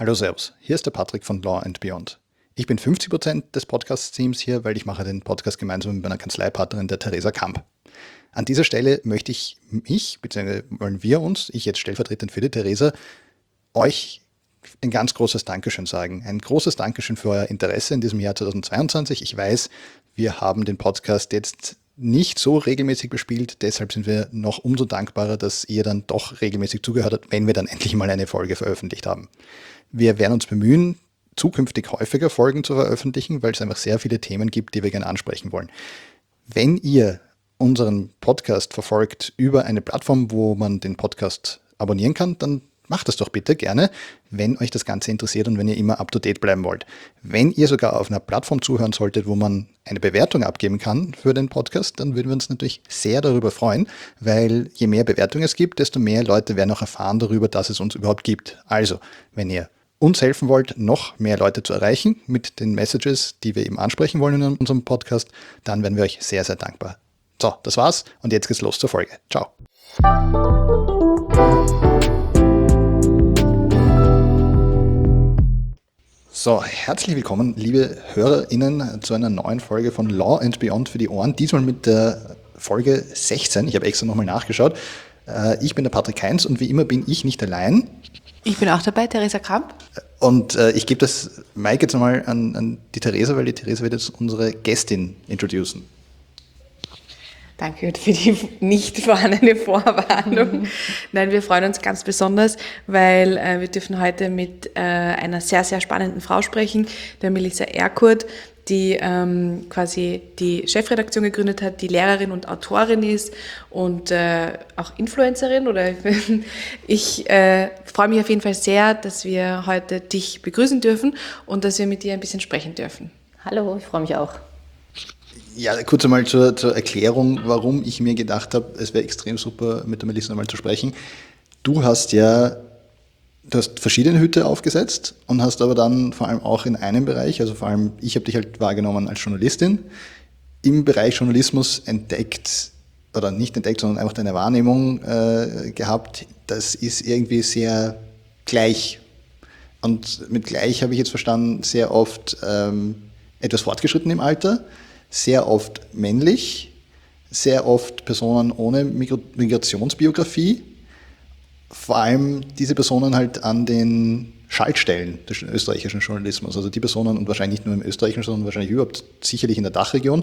Hallo Servus, hier ist der Patrick von Law and Beyond. Ich bin 50% des Podcast-Teams hier, weil ich mache den Podcast gemeinsam mit meiner Kanzleipartnerin, der Theresa Kamp. An dieser Stelle möchte ich mich, beziehungsweise wollen wir uns, ich jetzt stellvertretend für die Theresa, euch ein ganz großes Dankeschön sagen. Ein großes Dankeschön für euer Interesse in diesem Jahr 2022. Ich weiß, wir haben den Podcast jetzt nicht so regelmäßig bespielt, deshalb sind wir noch umso dankbarer, dass ihr dann doch regelmäßig zugehört habt, wenn wir dann endlich mal eine Folge veröffentlicht haben. Wir werden uns bemühen, zukünftig häufiger Folgen zu veröffentlichen, weil es einfach sehr viele Themen gibt, die wir gerne ansprechen wollen. Wenn ihr unseren Podcast verfolgt über eine Plattform, wo man den Podcast abonnieren kann, dann macht das doch bitte gerne, wenn euch das Ganze interessiert und wenn ihr immer up-to-date bleiben wollt. Wenn ihr sogar auf einer Plattform zuhören solltet, wo man eine Bewertung abgeben kann für den Podcast, dann würden wir uns natürlich sehr darüber freuen, weil je mehr Bewertungen es gibt, desto mehr Leute werden auch erfahren darüber, dass es uns überhaupt gibt. Also, wenn ihr uns helfen wollt, noch mehr Leute zu erreichen mit den Messages, die wir eben ansprechen wollen in unserem Podcast, dann wären wir euch sehr, sehr dankbar. So, das war's und jetzt geht's los zur Folge. Ciao. So, herzlich willkommen, liebe HörerInnen, zu einer neuen Folge von Law and Beyond für die Ohren. Diesmal mit der Folge 16. Ich habe extra nochmal nachgeschaut. Ich bin der Patrick Heinz und wie immer bin ich nicht allein. Ich bin auch dabei, Theresa Kamp. Und ich gebe das Mic jetzt nochmal an die Theresa, weil die Theresa wird jetzt unsere Gästin introducen. Danke für die nicht vorhandene Vorwarnung. Nein, wir freuen uns ganz besonders, weil wir dürfen heute mit einer sehr, sehr spannenden Frau sprechen, der Melissa Erkurt, die quasi die Chefredaktion gegründet hat, die Lehrerin und Autorin ist und auch Influencerin. Ich freue mich auf jeden Fall sehr, dass wir heute dich begrüßen dürfen und dass wir mit dir ein bisschen sprechen dürfen. Hallo, ich freue mich auch. Ja, kurz einmal zur Erklärung, warum ich mir gedacht habe, es wäre extrem super, mit der Melissa einmal zu sprechen. Du hast verschiedene Hüte aufgesetzt und hast aber dann vor allem auch in einem Bereich, also vor allem ich habe dich halt wahrgenommen als Journalistin, im Bereich Journalismus entdeckt, oder nicht entdeckt, sondern einfach deine Wahrnehmung gehabt, das ist irgendwie sehr gleich. Und mit gleich habe ich jetzt verstanden, sehr oft etwas fortgeschritten im Alter, sehr oft männlich, sehr oft Personen ohne Migrationsbiografie, vor allem diese Personen halt an den Schaltstellen des österreichischen Journalismus, also die Personen und wahrscheinlich nicht nur im österreichischen, sondern wahrscheinlich überhaupt sicherlich in der Dachregion,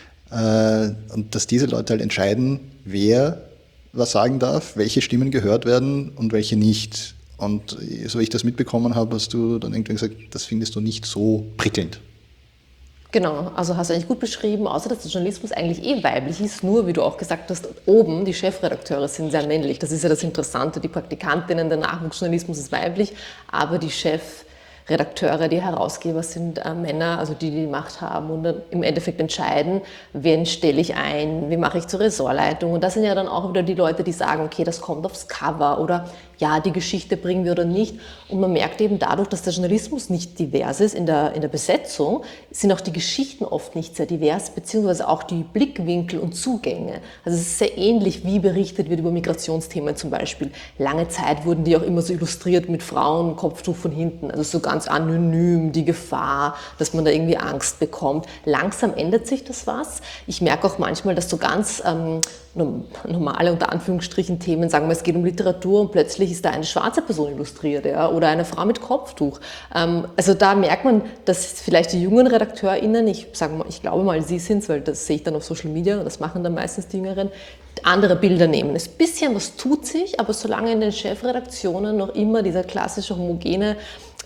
und dass diese Leute halt entscheiden, wer was sagen darf, welche Stimmen gehört werden und welche nicht. Und so wie ich das mitbekommen habe, hast du dann irgendwie gesagt, das findest du nicht so prickelnd. Genau, also hast du eigentlich gut beschrieben, außer dass der Journalismus eigentlich weiblich ist, nur wie du auch gesagt hast, oben die Chefredakteure sind sehr männlich. Das ist ja das Interessante, die Praktikantinnen, der Nachwuchsjournalismus ist weiblich, aber die Chefredakteure, die Herausgeber sind Männer, also die Macht haben und dann im Endeffekt entscheiden, wen stelle ich ein, wie mache ich zur Ressortleitung. Und das sind ja dann auch wieder die Leute, die sagen, okay, das kommt aufs Cover oder ja, die Geschichte bringen wir oder nicht. Und man merkt eben dadurch, dass der Journalismus nicht divers ist in der Besetzung, sind auch die Geschichten oft nicht sehr divers, beziehungsweise auch die Blickwinkel und Zugänge. Also es ist sehr ähnlich, wie berichtet wird über Migrationsthemen zum Beispiel. Lange Zeit wurden die auch immer so illustriert mit Frauen, Kopftuch von hinten, also so ganz anonym, die Gefahr, dass man da irgendwie Angst bekommt. Langsam ändert sich das was. Ich merke auch manchmal, dass so ganz normale, unter Anführungsstrichen, Themen, sagen wir, es geht um Literatur und plötzlich ist da eine schwarze Person illustriert, ja, oder eine Frau mit Kopftuch. Also da merkt man, dass vielleicht die jungen RedakteurInnen, ich glaube mal, sie sind es, weil das sehe ich dann auf Social Media, das machen dann meistens die Jüngeren, andere Bilder nehmen. Ein bisschen was tut sich, aber solange in den Chefredaktionen noch immer dieser klassische homogene,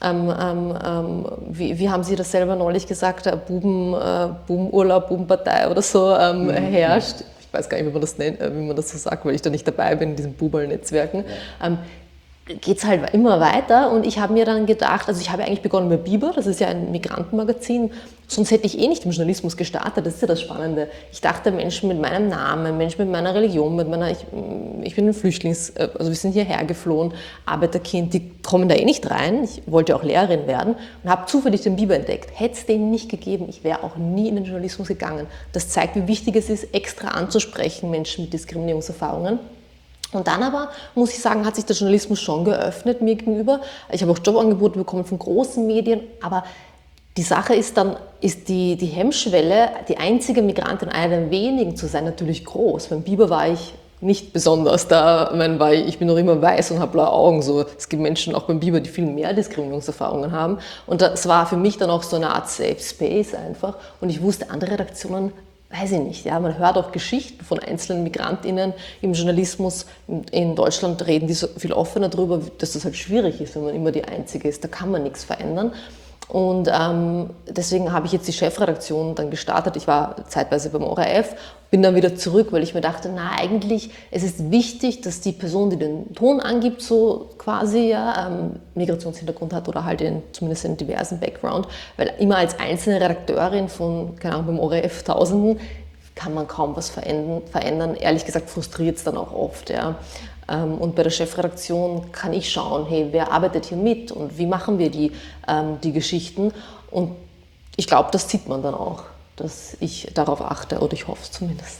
wie haben Sie das selber neulich gesagt, Bubenurlaub, Bubenpartei oder so herrscht. Ich weiß gar nicht, wie man das nennt, wie man das so sagt, weil ich da nicht dabei bin in diesen Bubel-Netzwerken. Geht es halt immer weiter und ich habe mir dann gedacht, also ich habe eigentlich begonnen mit Biber, das ist ja ein Migrantenmagazin, sonst hätte ich nicht im Journalismus gestartet, das ist ja das Spannende. Ich dachte, Menschen mit meinem Namen, Menschen mit meiner Religion, ich bin ein also wir sind hierher geflohen, Arbeiterkind, die kommen da nicht rein, ich wollte auch Lehrerin werden und habe zufällig den Biber entdeckt. Hätte es den nicht gegeben, ich wäre auch nie in den Journalismus gegangen. Das zeigt, wie wichtig es ist, extra anzusprechen, Menschen mit Diskriminierungserfahrungen. Und dann aber, muss ich sagen, hat sich der Journalismus schon geöffnet mir gegenüber. Ich habe auch Jobangebote bekommen von großen Medien, aber die Sache ist dann, ist die Hemmschwelle, die einzige Migrantin, einer der wenigen zu sein, natürlich groß. Beim Biber war ich nicht besonders da, ich bin noch immer weiß und habe blaue Augen. So. Es gibt Menschen auch beim Biber, die viel mehr Diskriminierungserfahrungen haben. Und das war für mich dann auch so eine Art Safe Space einfach. Und ich wusste, andere Redaktionen, weiß ich nicht, ja, man hört auch Geschichten von einzelnen MigrantInnen im Journalismus. In Deutschland reden die so viel offener darüber, dass das halt schwierig ist, wenn man immer die Einzige ist. Da kann man nichts verändern. Und deswegen habe ich jetzt die Chefredaktion dann gestartet. Ich war zeitweise beim ORF, bin dann wieder zurück, weil ich mir dachte, eigentlich, es ist wichtig, dass die Person, die den Ton angibt, so quasi Migrationshintergrund hat oder halt zumindest einen diversen Background, weil immer als einzelne Redakteurin von, keine Ahnung, beim ORF Tausenden kann man kaum was verändern. Ehrlich gesagt frustriert es dann auch oft, ja. Und bei der Chefredaktion kann ich schauen, hey, wer arbeitet hier mit und wie machen wir die Geschichten? Und ich glaube, das sieht man dann auch, dass ich darauf achte, oder ich hoffe es zumindest.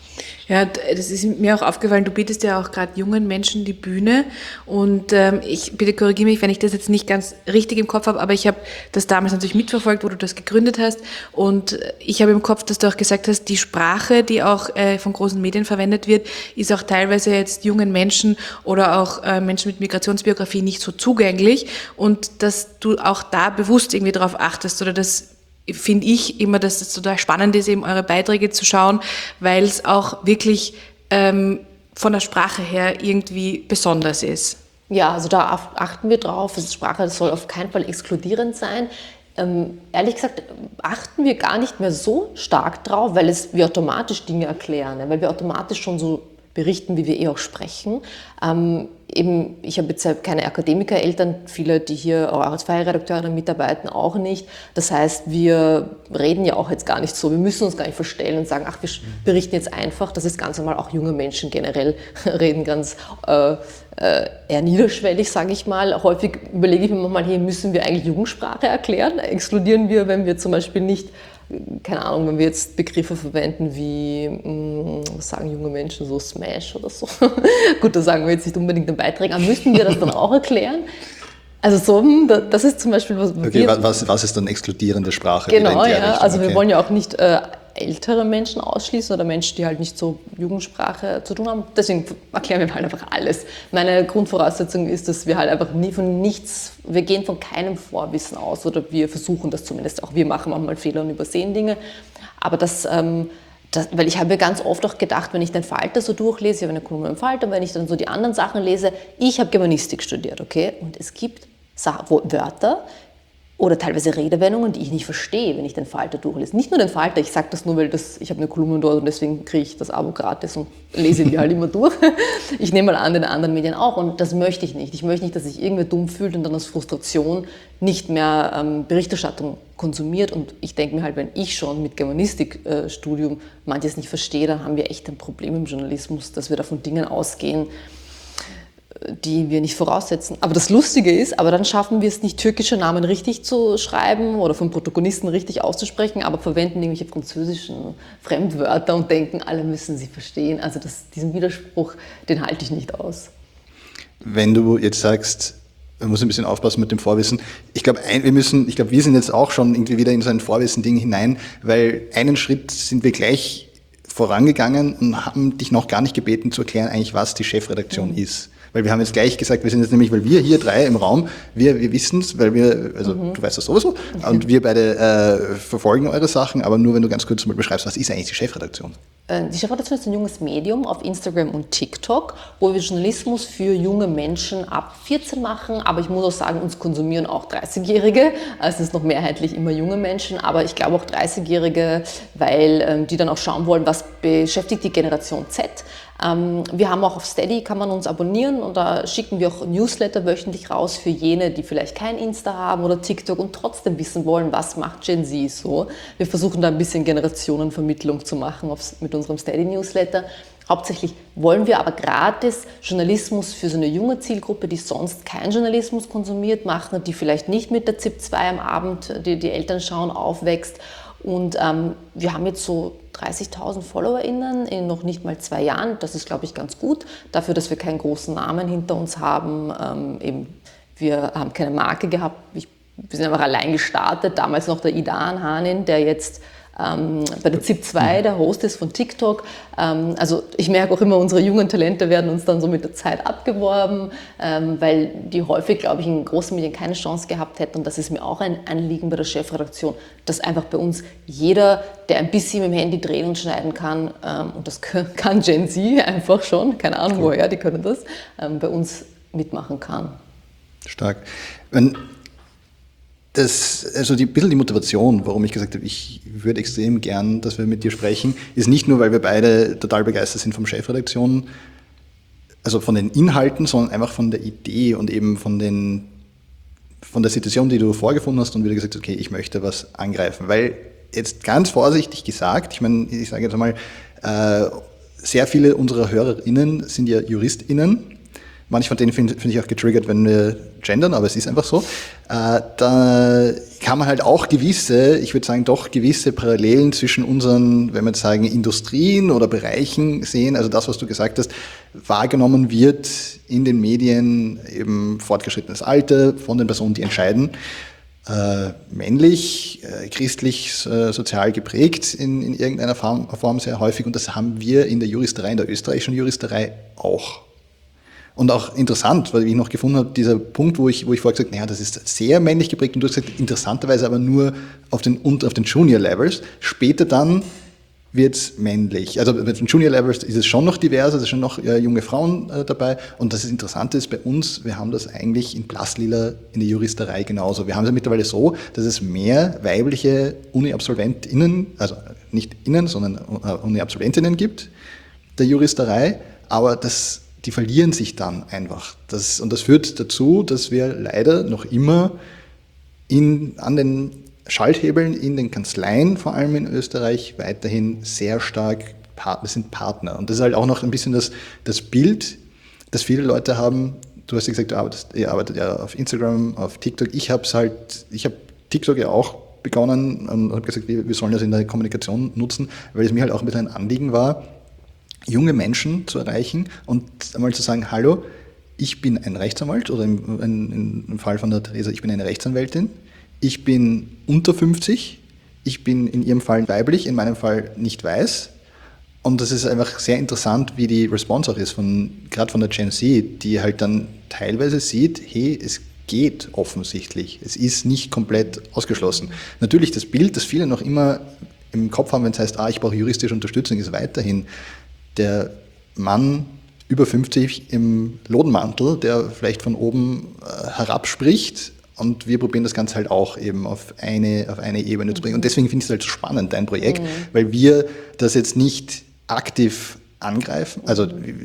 Ja, das ist mir auch aufgefallen, du bietest ja auch gerade jungen Menschen die Bühne und bitte korrigiere mich, wenn ich das jetzt nicht ganz richtig im Kopf habe, aber ich habe das damals natürlich mitverfolgt, wo du das gegründet hast und ich habe im Kopf, dass du auch gesagt hast, die Sprache, die auch von großen Medien verwendet wird, ist auch teilweise jetzt jungen Menschen oder auch Menschen mit Migrationsbiografie nicht so zugänglich und dass du auch da bewusst irgendwie darauf achtest oder das finde ich immer, dass es total spannend ist, eben eure Beiträge zu schauen, weil es auch wirklich von der Sprache her irgendwie besonders ist. Ja, also da achten wir drauf. Also Sprache soll auf keinen Fall exkludierend sein. Ehrlich gesagt achten wir gar nicht mehr so stark drauf, weil wir automatisch Dinge erklären, weil wir automatisch schon so berichten, wie wir auch sprechen. Ich habe jetzt keine Akademikereltern, viele, die hier auch als freie Redakteurinnen mitarbeiten, auch nicht. Das heißt, wir reden ja auch jetzt gar nicht so, wir müssen uns gar nicht verstellen und sagen, wir berichten jetzt einfach. Das ist ganz normal, auch junge Menschen generell reden ganz eher niederschwellig, sage ich mal. Häufig überlege ich mir manchmal, hey, müssen wir eigentlich Jugendsprache erklären? Exkludieren wir, wenn wir zum Beispiel nicht, keine Ahnung, wenn wir jetzt Begriffe verwenden wie, was sagen junge Menschen, so Smash oder so. Gut, das sagen wir jetzt nicht unbedingt in Beiträgen, aber müssten wir das dann auch erklären? Also das ist zum Beispiel was... Okay, was ist dann exkludierende Sprache? Genau, ja, also wir wollen ja auch nicht ältere Menschen ausschließen oder Menschen, die halt nicht so Jugendsprache zu tun haben. Deswegen erklären wir halt einfach alles. Meine Grundvoraussetzung ist, dass wir halt einfach wir gehen von keinem Vorwissen aus oder wir versuchen das zumindest auch. Wir machen manchmal Fehler und übersehen Dinge, aber weil ich habe mir ganz oft auch gedacht, wenn ich den Falter so durchlese, ich habe eine Kolumne im Falter, wenn ich dann so die anderen Sachen lese, ich habe Germanistik studiert, okay, und es gibt Wörter oder teilweise Redewendungen, die ich nicht verstehe, wenn ich den Falter durchlese. Nicht nur den Falter, ich sage das nur, weil ich habe eine Kolumne dort und deswegen kriege ich das Abo gratis und lese die halt immer durch. Ich nehme mal an, in anderen Medien auch und das möchte ich nicht. Ich möchte nicht, dass sich irgendwer dumm fühlt und dann aus Frustration nicht mehr Berichterstattung konsumiert und ich denke mir halt, wenn ich schon mit Germanistikstudium manches nicht verstehe, dann haben wir echt ein Problem im Journalismus, dass wir da von Dingen ausgehen, die wir nicht voraussetzen. Aber das Lustige ist, aber dann schaffen wir es nicht, türkische Namen richtig zu schreiben oder von Protagonisten richtig auszusprechen, aber verwenden irgendwelche französischen Fremdwörter und denken, alle müssen sie verstehen. Also diesen Widerspruch, den halte ich nicht aus. Wenn du jetzt sagst, man muss ein bisschen aufpassen mit dem Vorwissen. Ich glaube, wir sind jetzt auch schon irgendwie wieder in so ein Vorwissen-Ding hinein, weil einen Schritt sind wir gleich vorangegangen und haben dich noch gar nicht gebeten zu erklären, eigentlich was die Chefredaktion ist. Weil wir haben jetzt gleich gesagt, weil wir hier drei im Raum, wir wissen es, weil du weißt das sowieso, und wir beide verfolgen eure Sachen, aber nur wenn du ganz kurz mal beschreibst, was ist eigentlich die Chefredaktion? Die Chefredaktion ist ein junges Medium auf Instagram und TikTok, wo wir Journalismus für junge Menschen ab 14 machen, aber ich muss auch sagen, uns konsumieren auch 30-Jährige, also es ist noch mehrheitlich immer junge Menschen, aber ich glaube auch 30-Jährige, weil die dann auch schauen wollen, was beschäftigt die Generation Z. Wir haben auch auf Steady, kann man uns abonnieren und da schicken wir auch Newsletter wöchentlich raus für jene, die vielleicht kein Insta haben oder TikTok und trotzdem wissen wollen, was macht Gen Z so. Wir versuchen da ein bisschen Generationenvermittlung zu machen mit unserem Steady-Newsletter. Hauptsächlich wollen wir aber gratis Journalismus für so eine junge Zielgruppe, die sonst keinen Journalismus konsumiert, machen, die vielleicht nicht mit der ZIP 2 am Abend, die Eltern schauen, aufwächst. Und wir haben jetzt so 30.000 FollowerInnen in noch nicht mal 2 Jahren. Das ist, glaube ich, ganz gut. Dafür, dass wir keinen großen Namen hinter uns haben. Wir haben keine Marke gehabt. Wir sind einfach allein gestartet. Damals noch der Idan Hanin, der jetzt bei der ZIP2 der Host ist von TikTok. Also ich merke auch immer, unsere jungen Talente werden uns dann so mit der Zeit abgeworben, weil die häufig, glaube ich, in großen Medien keine Chance gehabt hätten. Und das ist mir auch ein Anliegen bei der Chefredaktion, dass einfach bei uns jeder, der ein bisschen mit dem Handy drehen und schneiden kann, und das kann Gen Z einfach schon, keine Ahnung woher, die können das, bei uns mitmachen kann. Stark. Also ein bisschen die Motivation, warum ich gesagt habe, ich würde extrem gern, dass wir mit dir sprechen, ist nicht nur, weil wir beide total begeistert sind vom Chefredaktion, also von den Inhalten, sondern einfach von der Idee und eben von der Situation, die du vorgefunden hast und wieder gesagt hast, okay, ich möchte was angreifen. Weil jetzt ganz vorsichtig gesagt, ich meine, ich sage jetzt einmal, sehr viele unserer HörerInnen sind ja JuristInnen. Manche von denen finde ich auch getriggert, wenn wir gendern, aber es ist einfach so. Da kann man halt auch ich würde sagen, doch gewisse Parallelen zwischen unseren, wenn wir jetzt sagen, Industrien oder Bereichen sehen. Also das, was du gesagt hast, wahrgenommen wird in den Medien, eben fortgeschrittenes Alter von den Personen, die entscheiden. Männlich, christlich, sozial geprägt in irgendeiner Form sehr häufig. Und das haben wir in der Juristerei, in der österreichischen Juristerei auch. Und auch interessant, weil ich noch gefunden habe, dieser Punkt, wo ich vorher gesagt habe, naja, das ist sehr männlich geprägt und du hast gesagt, interessanterweise aber nur auf den Junior-Levels. Später dann wird es männlich. Also bei den Junior-Levels ist es schon noch divers, es sind schon noch junge Frauen dabei. Und das Interessante ist bei uns, wir haben das eigentlich in Blasslila in der Juristerei genauso. Wir haben es ja mittlerweile so, dass es mehr weibliche Uni-AbsolventInnen, also nicht innen, sondern Uni-AbsolventInnen gibt, der Juristerei, aber die verlieren sich dann einfach. Und das führt dazu, dass wir leider noch immer an den Schalthebeln in den Kanzleien, vor allem in Österreich, weiterhin sehr stark Partner. Und das ist halt auch noch ein bisschen das Bild, das viele Leute haben. Du hast ja gesagt, ihr arbeitet ja auf Instagram, auf TikTok. Ich habe TikTok ja auch begonnen und habe gesagt, wir sollen das in der Kommunikation nutzen, weil es mir halt auch ein bisschen ein Anliegen war, junge Menschen zu erreichen und einmal zu sagen, hallo, ich bin ein Rechtsanwalt oder im Fall von der Theresa, ich bin eine Rechtsanwältin, ich bin unter 50, ich bin in ihrem Fall weiblich, in meinem Fall nicht weiß und das ist einfach sehr interessant, wie die Response auch ist, gerade von der Gen Z, die halt dann teilweise sieht, hey, es geht offensichtlich, es ist nicht komplett ausgeschlossen. Natürlich das Bild, das viele noch immer im Kopf haben, wenn es heißt, ich brauche juristische Unterstützung, ist weiterhin der Mann über 50 im Lodenmantel, der vielleicht von oben herab spricht und wir probieren das Ganze halt auch eben auf eine Ebene zu bringen. Und deswegen finde ich es halt so spannend, dein Projekt, weil wir das jetzt nicht aktiv angreifen, also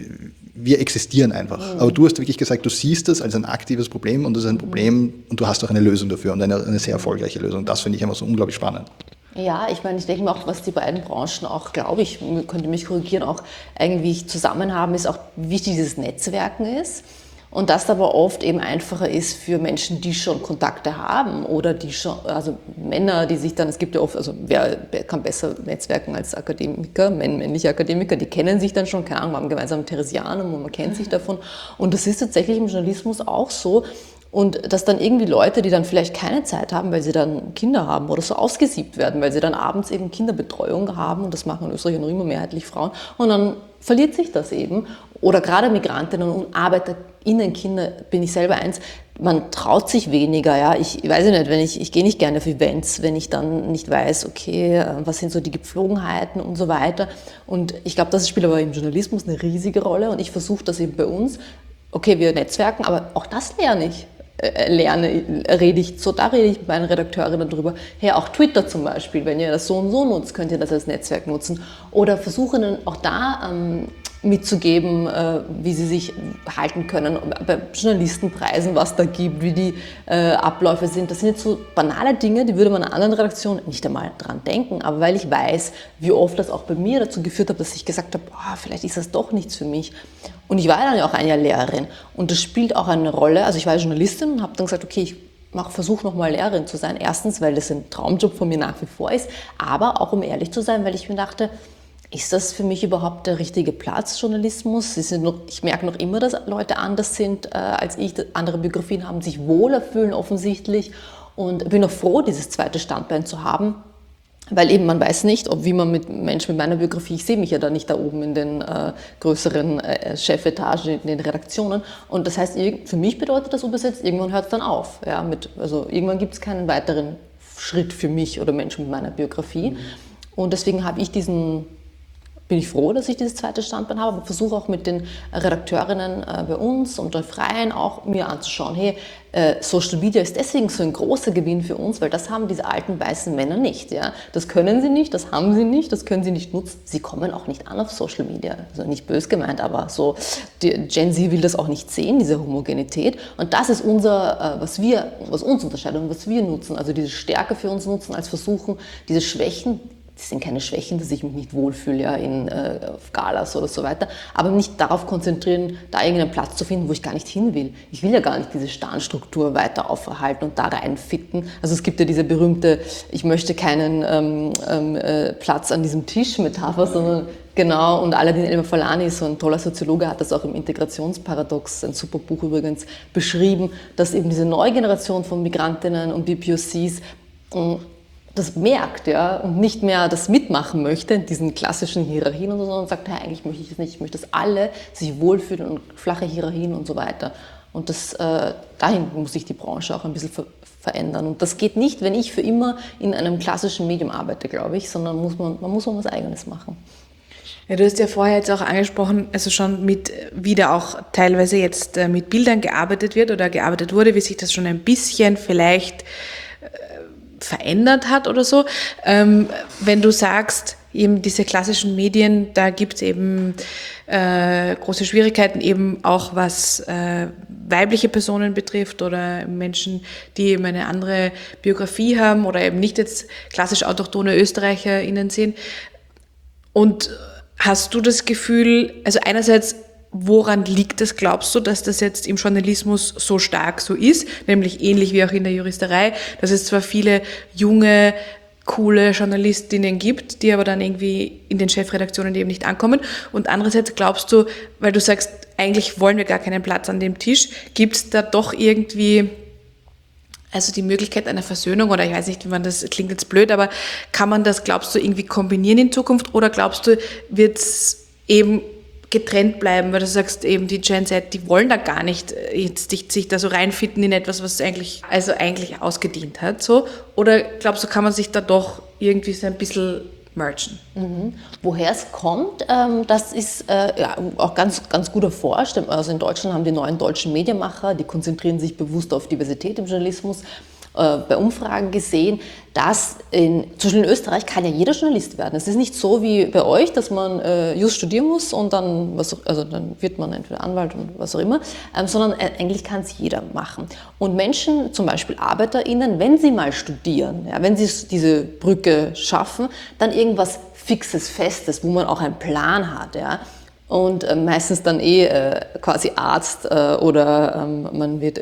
wir existieren einfach. Aber du hast wirklich gesagt, du siehst das als ein aktives Problem und das ist ein Problem und du hast auch eine Lösung dafür und eine sehr erfolgreiche Lösung. Das finde ich einfach so unglaublich spannend. Ja, ich meine, ich denke mir auch, was die beiden Branchen auch, glaube ich, könnte mich korrigieren, auch irgendwie zusammen haben, ist auch, wie wichtig dieses Netzwerken ist. Und das aber oft eben einfacher ist für Menschen, die schon Kontakte haben oder die schon, also Männer, die sich dann, es gibt ja oft, also wer kann besser netzwerken als Akademiker, männliche Akademiker, die kennen sich dann schon, keine Ahnung, wir haben gemeinsam Theresianum und man kennt sich davon. Und das ist tatsächlich im Journalismus auch so. Und dass dann irgendwie Leute, die dann vielleicht keine Zeit haben, weil sie dann Kinder haben oder so ausgesiebt werden, weil sie dann abends eben Kinderbetreuung haben und das machen in Österreich noch immer mehrheitlich Frauen und dann verliert sich das eben. Oder gerade Migrantinnen und ArbeiterInnen-Kinder, bin ich selber eins, man traut sich weniger. Ja? Ich weiß nicht, ich gehe nicht gerne auf Events, wenn ich dann nicht weiß, okay, was sind so die Gepflogenheiten und so weiter. Und ich glaube, das spielt aber im Journalismus eine riesige Rolle und ich versuche das eben bei uns. Okay, wir netzwerken, aber auch das rede ich mit meinen Redakteurinnen drüber. Hey, auch Twitter zum Beispiel, wenn ihr das so und so nutzt, könnt ihr das als Netzwerk nutzen. Oder versuche dann auch da mitzugeben, wie sie sich halten können, bei Journalistenpreisen, was da gibt, wie die Abläufe sind. Das sind jetzt so banale Dinge, die würde man in anderen Redaktionen nicht einmal dran denken. Aber weil ich weiß, wie oft das auch bei mir dazu geführt hat, dass ich gesagt habe, vielleicht ist das doch nichts für mich. Und ich war dann ja auch ein Jahr Lehrerin und das spielt auch eine Rolle. Also ich war Journalistin und habe dann gesagt, okay, ich versuche nochmal Lehrerin zu sein. Erstens, weil das ein Traumjob von mir nach wie vor ist, aber auch um ehrlich zu sein, weil ich mir dachte, ist das für mich überhaupt der richtige Platz, Journalismus? Ich merke noch immer, dass Leute anders sind als ich, andere Biografien haben, sich wohler fühlen offensichtlich und bin auch froh, dieses zweite Standbein zu haben, weil eben man weiß nicht, wie man mit Menschen mit meiner Biografie, ich sehe mich ja da nicht da oben in den größeren Chefetagen, in den Redaktionen und das heißt, für mich bedeutet das übersetzt, irgendwann hört es dann auf. Ja, also irgendwann gibt es keinen weiteren Schritt für mich oder Menschen mit meiner Biografie und deswegen bin ich froh, dass ich dieses zweite Standbein habe, aber versuche auch mit den Redakteurinnen bei uns und der Freien auch mir anzuschauen, hey, Social Media ist deswegen so ein großer Gewinn für uns, weil das haben diese alten weißen Männer nicht. Ja? Das können sie nicht, das haben sie nicht, das können sie nicht nutzen. Sie kommen auch nicht an auf Social Media, also nicht bös gemeint, aber so, die Gen Z will das auch nicht sehen, diese Homogenität. Und das ist was uns unterscheidet und was wir nutzen, also diese Stärke für uns nutzen, als versuchen, diese Schwächen, das sind keine Schwächen, dass ich mich nicht wohlfühle ja, auf Galas oder so weiter, aber nicht darauf konzentrieren, da irgendeinen Platz zu finden, wo ich gar nicht hin will. Ich will ja gar nicht diese Starnstruktur weiter aufhalten und da reinfitten. Also es gibt ja diese berühmte, ich möchte keinen Platz an diesem Tisch Metapher, sondern genau, und Aladin El-Mafalani, so ein toller Soziologe, hat das auch im Integrationsparadox, ein super Buch übrigens, beschrieben, dass eben diese neue Generation von Migrantinnen und BPOCs das merkt, ja, und nicht mehr das mitmachen möchte in diesen klassischen Hierarchien, sondern sagt, hey, eigentlich möchte ich das nicht, ich möchte, dass alle sich wohlfühlen und flache Hierarchien und so weiter. Und dahin muss sich die Branche auch ein bisschen verändern. Und das geht nicht, wenn ich für immer in einem klassischen Medium arbeite, glaube ich, sondern man muss was Eigenes machen. Ja, du hast ja vorher jetzt auch angesprochen, also schon wie da auch teilweise jetzt mit Bildern gearbeitet wird oder gearbeitet wurde, wie sich das schon ein bisschen vielleicht verändert hat oder so. Wenn du sagst, eben diese klassischen Medien, da gibt es eben große Schwierigkeiten, eben auch was weibliche Personen betrifft oder Menschen, die eben eine andere Biografie haben oder eben nicht jetzt klassisch autochthone ÖsterreicherInnen sind. Und hast du das Gefühl, also einerseits, woran liegt das, glaubst du, dass das jetzt im Journalismus so stark so ist, nämlich ähnlich wie auch in der Juristerei, dass es zwar viele junge, coole Journalistinnen gibt, die aber dann irgendwie in den Chefredaktionen eben nicht ankommen und andererseits glaubst du, weil du sagst, eigentlich wollen wir gar keinen Platz an dem Tisch, gibt es da doch irgendwie also die Möglichkeit einer Versöhnung oder ich weiß nicht, wie man das, klingt jetzt blöd, aber kann man das, glaubst du, irgendwie kombinieren in Zukunft oder glaubst du, wird es eben getrennt bleiben, weil du sagst eben, die Gen Z, die wollen da gar nicht jetzt sich da so reinfitten in etwas, was eigentlich ausgedient hat, so? Oder glaubst du, kann man sich da doch irgendwie so ein bisschen mergen? Woher es kommt, das ist ja, auch ganz, ganz gut erforscht. Also in Deutschland haben die neuen deutschen Medienmacher, die konzentrieren sich bewusst auf Diversität im Journalismus, bei Umfragen gesehen, dass zum Beispiel in Österreich kann ja jeder Journalist werden. Es ist nicht so wie bei euch, dass man Just studieren muss und dann, dann wird man entweder Anwalt und was auch immer, sondern eigentlich kann es jeder machen. Und Menschen, zum Beispiel ArbeiterInnen, wenn sie mal studieren, ja, wenn sie diese Brücke schaffen, dann irgendwas Fixes, Festes, wo man auch einen Plan hat, ja, und meistens dann quasi Arzt oder man wird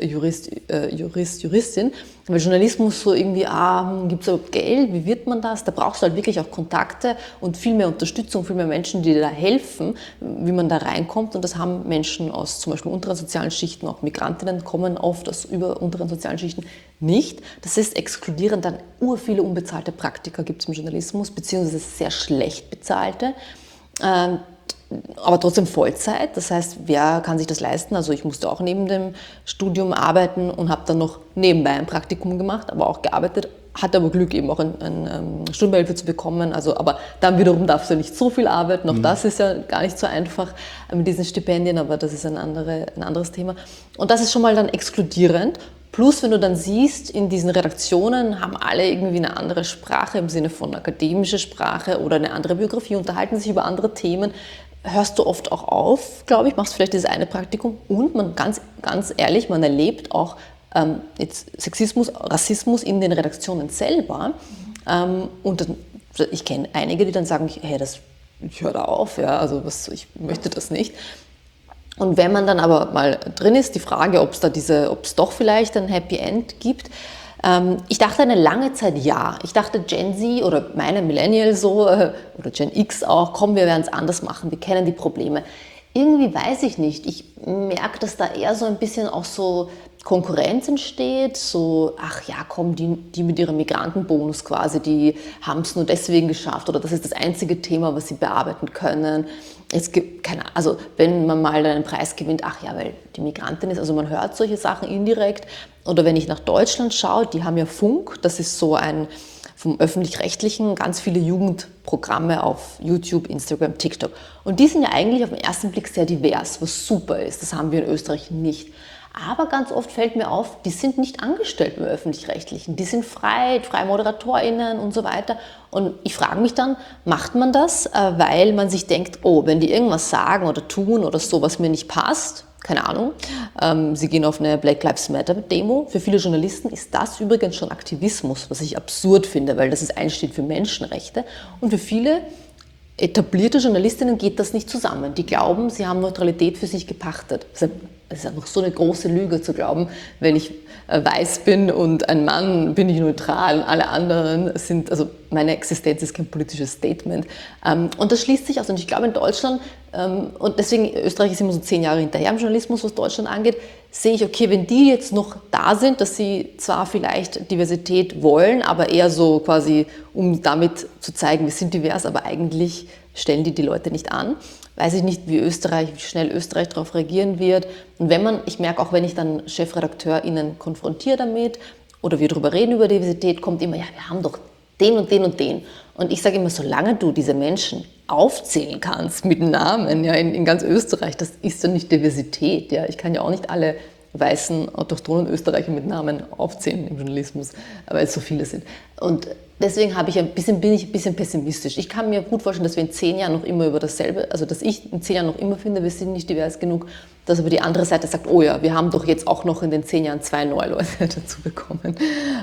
Juristin. Weil Journalismus so irgendwie, gibt es überhaupt Geld, wie wird man das? Da brauchst du halt wirklich auch Kontakte und viel mehr Unterstützung, viel mehr Menschen, die dir da helfen, wie man da reinkommt. Und das haben Menschen aus zum Beispiel unteren sozialen Schichten, auch Migrantinnen kommen oft aus unteren sozialen Schichten nicht. Das ist exkludierend, dann viele unbezahlte Praktika gibt es im Journalismus, beziehungsweise sehr schlecht bezahlte. Aber trotzdem Vollzeit, das heißt, wer kann sich das leisten? Also ich musste auch neben dem Studium arbeiten und habe dann noch nebenbei ein Praktikum gemacht, aber auch gearbeitet, hatte aber Glück eben auch eine Stundenbeihilfe zu bekommen, also aber dann wiederum darfst du nicht so viel arbeiten, auch das ist ja gar nicht so einfach mit diesen Stipendien, aber das ist ein anderes Thema. Und das ist schon mal dann exkludierend. Plus, wenn du dann siehst, in diesen Redaktionen haben alle irgendwie eine andere Sprache im Sinne von akademische Sprache oder eine andere Biografie, unterhalten sich über andere Themen, hörst du oft auch auf, glaube ich, machst vielleicht dieses eine Praktikum und man ganz ehrlich, man erlebt auch jetzt Sexismus, Rassismus in den Redaktionen selber. Und ich kenne einige, die dann sagen, hey, ich höre da auf, ja, also ich möchte das nicht. Und wenn man dann aber mal drin ist, die Frage, ob es doch vielleicht ein Happy End gibt. Ich dachte eine lange Zeit ja. Ich dachte Gen Z oder meine Millennial oder Gen X auch, komm, wir werden es anders machen, wir kennen die Probleme. Irgendwie weiß ich nicht. Ich merke, dass da eher so ein bisschen auch so Konkurrenz entsteht, so, ach ja, komm, die mit ihrem Migrantenbonus quasi, die haben es nur deswegen geschafft oder das ist das einzige Thema, was sie bearbeiten können. Es gibt also wenn man mal einen Preis gewinnt, ach ja, weil die Migrantin ist, also man hört solche Sachen indirekt. Oder wenn ich nach Deutschland schaue, die haben ja Funk, das ist so ein vom Öffentlich-Rechtlichen, ganz viele Jugendprogramme auf YouTube, Instagram, TikTok. Und die sind ja eigentlich auf den ersten Blick sehr divers, was super ist. Das haben wir in Österreich nicht. Aber ganz oft fällt mir auf, die sind nicht angestellt im Öffentlich-Rechtlichen. Die sind freie ModeratorInnen und so weiter. Und ich frage mich dann, macht man das, weil man sich denkt, oh, wenn die irgendwas sagen oder tun oder so, was mir nicht passt, keine Ahnung, sie gehen auf eine Black Lives Matter Demo. Für viele Journalisten ist das übrigens schon Aktivismus, was ich absurd finde, weil das einsteht für Menschenrechte. Und für viele etablierte Journalistinnen geht das nicht zusammen. Die glauben, sie haben Neutralität für sich gepachtet. Es ist einfach so eine große Lüge zu glauben, wenn ich weiß bin und ein Mann, bin ich neutral und alle anderen sind, also meine Existenz ist kein politisches Statement. Und das schließt sich aus. Und ich glaube in Deutschland, und deswegen Österreich ist immer so 10 Jahre hinterher im Journalismus, was Deutschland angeht, sehe ich, okay, wenn die jetzt noch da sind, dass sie zwar vielleicht Diversität wollen, aber eher so quasi, um damit zu zeigen, wir sind divers, aber eigentlich stellen die Leute nicht an. Weiß ich nicht, wie schnell Österreich darauf reagieren wird. Und ich merke auch, wenn ich dann ChefredakteurInnen konfrontiere damit oder wir darüber reden, über Diversität, kommt immer, ja, wir haben doch den und den und den. Und ich sage immer, solange du diese Menschen aufzählen kannst mit Namen, ja, in ganz Österreich, das ist ja nicht Diversität. Ja. Ich kann ja auch nicht alle weißen autochthonen Österreicher mit Namen aufzählen im Journalismus, weil es so viele sind. Und deswegen bin ich ein bisschen pessimistisch. Ich kann mir gut vorstellen, dass wir in 10 Jahren noch immer über dasselbe, also dass ich in 10 Jahren noch immer finde, wir sind nicht divers genug, dass aber die andere Seite sagt, oh ja, wir haben doch jetzt auch noch in den 10 Jahren 2 neue Leute dazu bekommen.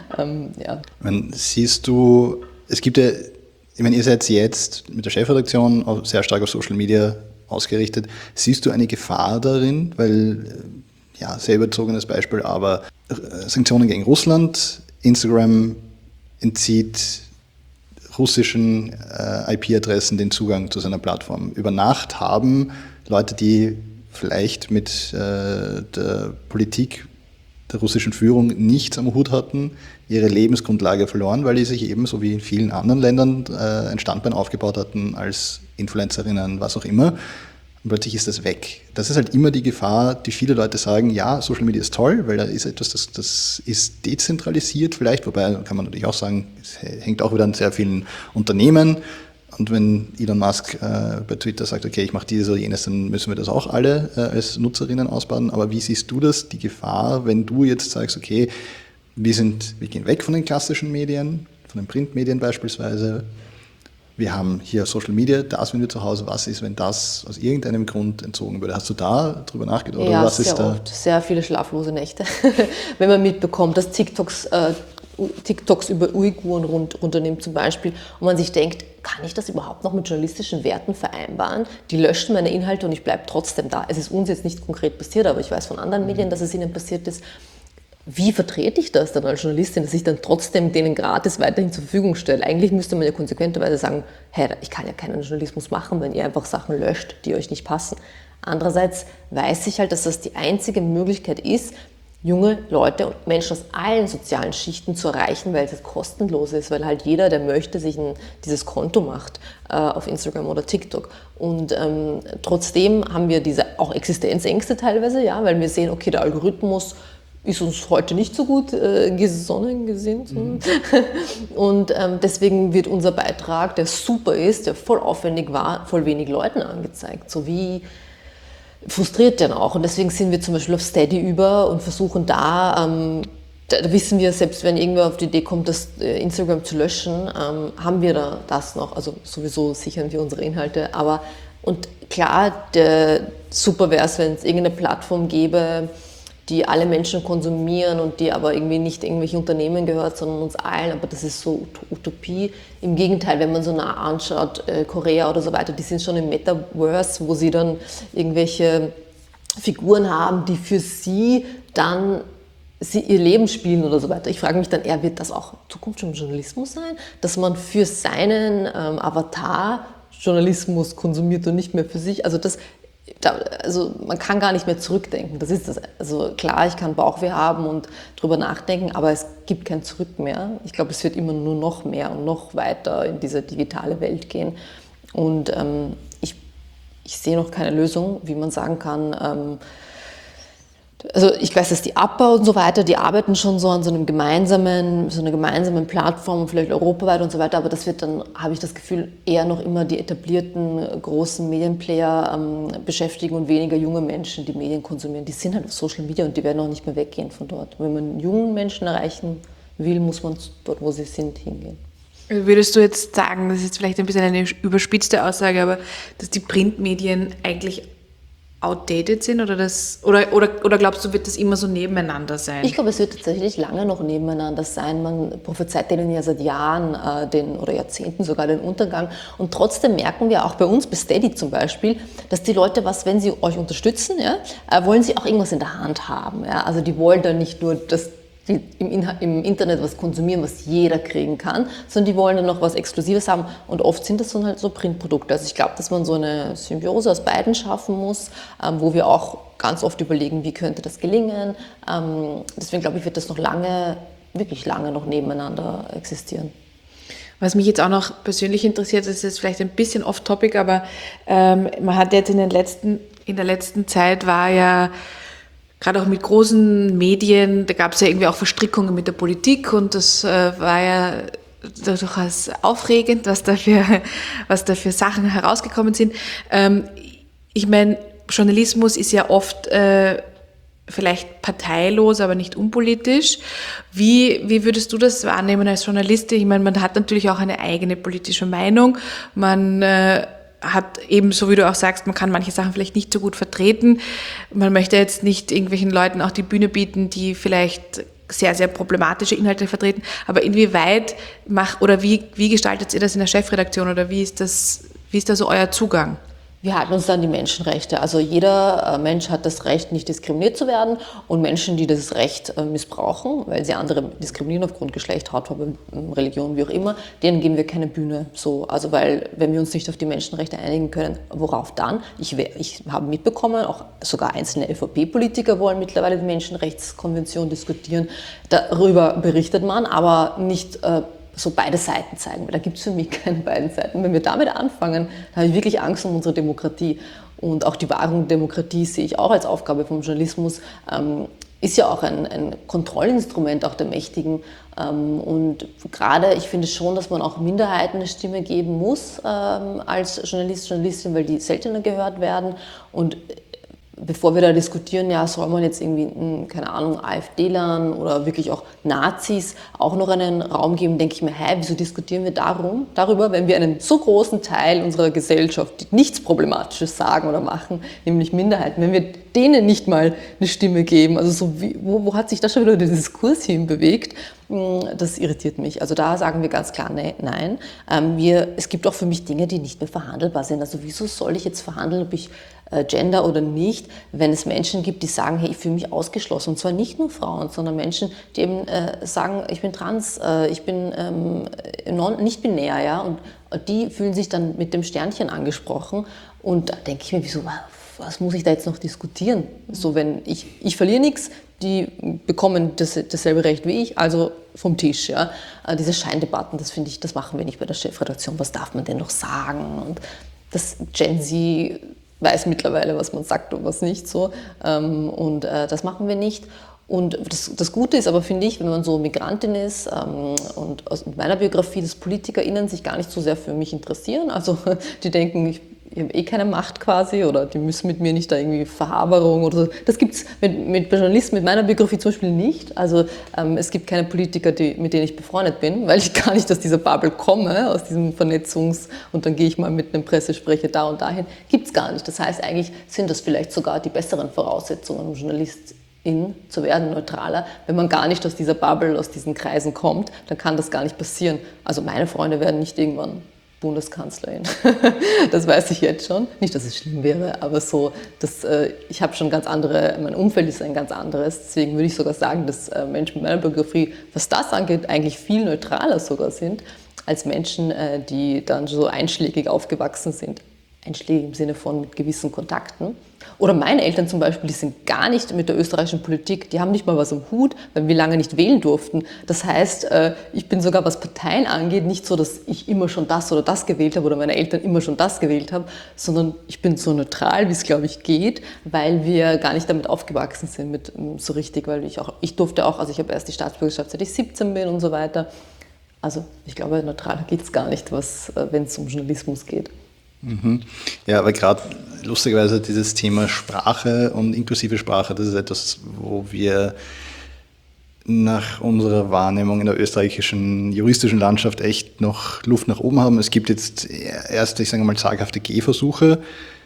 Ja. Siehst du, es gibt ja, ich meine, ihr seid jetzt mit der Chefredaktion sehr stark auf Social Media ausgerichtet. Siehst du eine Gefahr darin, weil, ja, sehr überzogenes Beispiel, aber Sanktionen gegen Russland, Instagram entzieht russischen IP-Adressen den Zugang zu seiner Plattform. Über Nacht haben Leute, die vielleicht mit der Politik der russischen Führung nichts am Hut hatten, ihre Lebensgrundlage verloren, weil die sich eben, so wie in vielen anderen Ländern, ein Standbein aufgebaut hatten als Influencerinnen, was auch immer. Und plötzlich ist das weg. Das ist halt immer die Gefahr, die viele Leute sagen, ja, Social Media ist toll, weil da ist etwas, das ist dezentralisiert vielleicht, wobei kann man natürlich auch sagen, es hängt auch wieder an sehr vielen Unternehmen. Und wenn Elon Musk bei Twitter sagt, okay, ich mache dieses oder jenes, dann müssen wir das auch alle als Nutzerinnen ausbaden. Aber wie siehst du das, die Gefahr, wenn du jetzt sagst, okay, wir gehen weg von den klassischen Medien, von den Printmedien beispielsweise, wir haben hier Social Media, da sind wir zu Hause. Was ist, wenn das aus irgendeinem Grund entzogen würde? Hast du da drüber nachgedacht? Ja, oder was sehr ist da? oft. Sehr viele schlaflose Nächte. Wenn man mitbekommt, dass TikToks über Uiguren runternimmt zum Beispiel und man sich denkt, kann ich das überhaupt noch mit journalistischen Werten vereinbaren? Die löschen meine Inhalte und ich bleibe trotzdem da. Es ist uns jetzt nicht konkret passiert, aber ich weiß von anderen Medien, dass es ihnen passiert ist. Wie vertrete ich das dann als Journalistin, dass ich dann trotzdem denen gratis weiterhin zur Verfügung stelle? Eigentlich müsste man ja konsequenterweise sagen, hey, ich kann ja keinen Journalismus machen, wenn ihr einfach Sachen löscht, die euch nicht passen. Andererseits weiß ich halt, dass das die einzige Möglichkeit ist, junge Leute und Menschen aus allen sozialen Schichten zu erreichen, weil es kostenlos ist, weil halt jeder, der möchte, sich dieses Konto macht auf Instagram oder TikTok. Und trotzdem haben wir diese auch Existenzängste teilweise, ja, weil wir sehen, okay, der Algorithmus ist uns heute nicht so gut sonnengesinnt. Und deswegen wird unser Beitrag, der super ist, der voll aufwendig war, voll wenig Leuten angezeigt. So wie frustriert dann auch. Und deswegen sind wir zum Beispiel auf Steady über und versuchen da wissen wir, selbst wenn irgendwer auf die Idee kommt, das Instagram zu löschen, haben wir da das noch. Also sowieso sichern wir unsere Inhalte. Und klar, super wäre es, wenn es irgendeine Plattform gäbe, die alle Menschen konsumieren und die aber irgendwie nicht irgendwelche Unternehmen gehört, sondern uns allen. Aber das ist so Utopie. Im Gegenteil, wenn man so nah anschaut, Korea oder so weiter, die sind schon im Metaverse, wo sie dann irgendwelche Figuren haben, die für sie dann ihr Leben spielen oder so weiter. Ich frage mich dann eher, wird das auch in Zukunft schon Journalismus sein? Dass man für seinen Avatar Journalismus konsumiert und nicht mehr für sich? Also man kann gar nicht mehr zurückdenken. Das ist das. Also klar, ich kann Bauchweh haben und drüber nachdenken, aber es gibt kein Zurück mehr. Ich glaube, es wird immer nur noch mehr und noch weiter in diese digitale Welt gehen. Und ich sehe noch keine Lösung, wie man sagen kann, also ich weiß, dass die APA und so weiter, die arbeiten schon so an so einer gemeinsamen Plattform, vielleicht europaweit und so weiter, aber das wird dann, habe ich das Gefühl, eher noch immer die etablierten großen Medienplayer beschäftigen und weniger junge Menschen, die Medien konsumieren. Die sind halt auf Social Media und die werden auch nicht mehr weggehen von dort. Wenn man jungen Menschen erreichen will, muss man dort, wo sie sind, hingehen. Würdest du jetzt sagen, das ist jetzt vielleicht ein bisschen eine überspitzte Aussage, aber dass die Printmedien eigentlich outdated sind oder glaubst du, wird das immer so nebeneinander sein? Ich glaube, es wird tatsächlich lange noch nebeneinander sein. Man prophezeit denen ja seit Jahren oder Jahrzehnten sogar den Untergang. Und trotzdem merken wir auch bei uns, bei Steady zum Beispiel, dass die Leute wenn sie euch unterstützen, ja, wollen sie auch irgendwas in der Hand haben. Ja? Also die wollen dann nicht nur die im Internet was konsumieren, was jeder kriegen kann, sondern die wollen dann noch was Exklusives haben und oft sind das dann halt so Printprodukte. Also ich glaube, dass man so eine Symbiose aus beiden schaffen muss, wo wir auch ganz oft überlegen, wie könnte das gelingen. Deswegen glaube ich, wird das noch wirklich lange noch nebeneinander existieren. Was mich jetzt auch noch persönlich interessiert, das ist jetzt vielleicht ein bisschen off-topic, aber man hat jetzt in der letzten Zeit war ja gerade auch mit großen Medien, da gab es ja irgendwie auch Verstrickungen mit der Politik und das war ja durchaus aufregend, was da für Sachen herausgekommen sind. Ich meine, Journalismus ist ja oft vielleicht parteilos, aber nicht unpolitisch. Wie würdest du das wahrnehmen als Journalistin? Ich meine, man hat natürlich auch eine eigene politische Meinung. Man hat eben, so wie du auch sagst, man kann manche Sachen vielleicht nicht so gut vertreten. Man möchte jetzt nicht irgendwelchen Leuten auch die Bühne bieten, die vielleicht sehr, sehr problematische Inhalte vertreten. Aber inwieweit wie gestaltet ihr das in der Chefredaktion oder wie ist da so euer Zugang? Wir halten uns an die Menschenrechte. Also jeder Mensch hat das Recht, nicht diskriminiert zu werden. Und Menschen, die das Recht missbrauchen, weil sie andere diskriminieren aufgrund Geschlecht, Hautfarbe, Religion, wie auch immer, denen geben wir keine Bühne. Also weil, wenn wir uns nicht auf die Menschenrechte einigen können, worauf dann? Ich habe mitbekommen, auch sogar einzelne ÖVP-Politiker wollen mittlerweile die Menschenrechtskonvention diskutieren. Darüber berichtet man, aber nicht so beide Seiten zeigen, weil da gibt es für mich keine beiden Seiten. Wenn wir damit anfangen, dann habe ich wirklich Angst um unsere Demokratie. Und auch die Wahrung der Demokratie sehe ich auch als Aufgabe vom Journalismus, ist ja auch ein Kontrollinstrument auch der Mächtigen. Und gerade, ich finde schon, dass man auch Minderheiten eine Stimme geben muss als Journalist, Journalistin, weil die seltener gehört werden. Und bevor wir da diskutieren, ja, soll man jetzt irgendwie, keine Ahnung, AfDlern oder wirklich auch Nazis auch noch einen Raum geben, denke ich mir, wieso diskutieren wir darüber, wenn wir einen so großen Teil unserer Gesellschaft, die nichts Problematisches sagen oder machen, nämlich Minderheiten, wenn wir denen nicht mal eine Stimme geben, also so wo hat sich da schon wieder der Diskurs hinbewegt? Das irritiert mich. Also da sagen wir ganz klar nein. Es gibt auch für mich Dinge, die nicht mehr verhandelbar sind. Also wieso soll ich jetzt verhandeln, ob ich Gender oder nicht, wenn es Menschen gibt, die sagen, hey, ich fühle mich ausgeschlossen. Und zwar nicht nur Frauen, sondern Menschen, die eben sagen, ich bin trans, ich bin nicht binär, ja, und die fühlen sich dann mit dem Sternchen angesprochen. Und da denke ich mir, wieso, was muss ich da jetzt noch diskutieren? So, wenn ich verliere nichts, die bekommen dasselbe Recht wie ich, also vom Tisch. Ja. Diese Scheindebatten, das finde ich, das machen wir nicht bei der Chefredaktion. Was darf man denn noch sagen? Und das Gen Z weiß mittlerweile, was man sagt und was nicht so. Und das machen wir nicht. Und das Gute ist aber, finde ich, wenn man so Migrantin ist und aus meiner Biografie, dass PolitikerInnen sich gar nicht so sehr für mich interessieren. Also die denken, ich habe keine Macht quasi oder die müssen mit mir nicht da irgendwie Verhaberung oder so. Das gibt es mit Journalisten, mit meiner Biografie zum Beispiel nicht. Also es gibt keine Politiker, mit denen ich befreundet bin, weil ich gar nicht aus dieser Bubble komme, aus diesem und dann gehe ich mal mit einem Pressesprecher da und dahin. Gibt es gar nicht. Das heißt, eigentlich sind das vielleicht sogar die besseren Voraussetzungen, um Journalistin zu werden, neutraler. Wenn man gar nicht aus dieser Bubble, aus diesen Kreisen kommt, dann kann das gar nicht passieren. Also meine Freunde werden nicht irgendwann Bundeskanzlerin. Das weiß ich jetzt schon. Nicht, dass es schlimm wäre, aber so, ich habe schon ganz andere, mein Umfeld ist ein ganz anderes. Deswegen würde ich sogar sagen, dass Menschen mit meiner Biografie, was das angeht, eigentlich viel neutraler sogar sind, als Menschen, die dann so einschlägig aufgewachsen sind. Einschlägig im Sinne von mit gewissen Kontakten. Oder meine Eltern zum Beispiel, die sind gar nicht mit der österreichischen Politik, die haben nicht mal was am Hut, weil wir lange nicht wählen durften. Das heißt, ich bin sogar, was Parteien angeht, nicht so, dass ich immer schon das oder das gewählt habe oder meine Eltern immer schon das gewählt haben, sondern ich bin so neutral, wie es, glaube ich, geht, weil wir gar nicht damit aufgewachsen sind, mit so richtig, weil ich durfte auch, also ich habe erst die Staatsbürgerschaft, seit ich 17 bin und so weiter. Also ich glaube, neutraler geht es gar nicht, wenn es um Journalismus geht. Ja, aber gerade lustigerweise dieses Thema Sprache und inklusive Sprache, das ist etwas, wo wir nach unserer Wahrnehmung in der österreichischen juristischen Landschaft echt noch Luft nach oben haben. Es gibt jetzt erste, ich sage mal, zaghafte Gehversuche